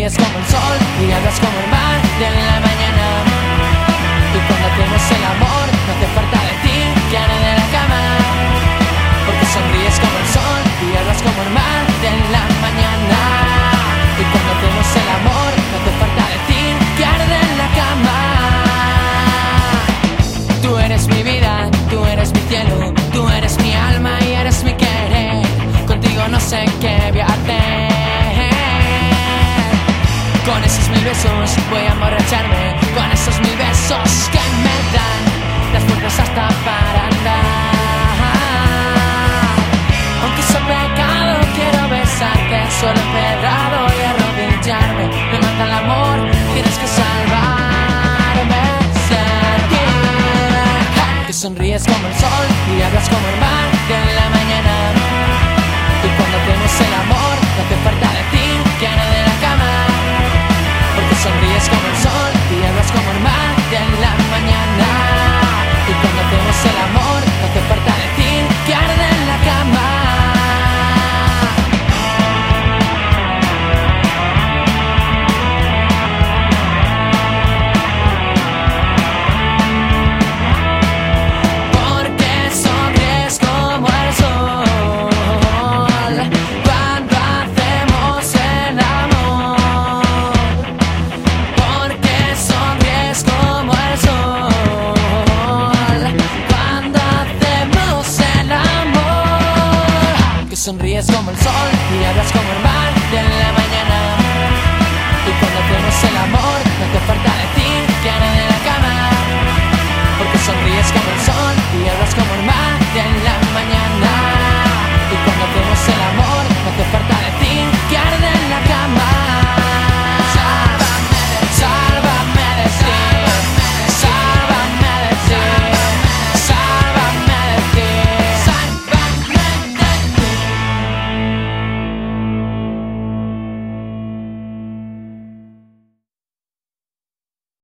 sonríes como el sol y hablas como el mar de la mañana. Y cuando hacemos el amor no hace falta decir que haré de la cama, porque sonríes como el sol y hablas como el mar de la mañana. Y cuando hacemos el amor no hace falta decir que haré de la cama. Tú eres mi vida, tú eres mi cielo, tú eres mi alma y eres mi querer. Contigo no sé qué voy a hacer. Con esos 1000 besos voy a emborracharme, con esos 1000 besos que me dan las fuerzas hasta para andar. Aunque soy pecado quiero besarte, solo empedrado y arrodillarme. Me mata el amor, tienes que salvarme. Sentir que sonríes como el sol y hablas como el mar de la mañana. Y cuando hacemos el amor no hace falta decir que haré de la cama, porque sonríes como el sol y hablas como el mar de la mañana. Y cuando hacemos el amor no hace falta decir que arde en la cama. Porque sonríes como el sol cuando hacemos el amor. Porque sonríes como el sol cuando hacemos el amor. Que sonríes como el sol y hablas como el mar de la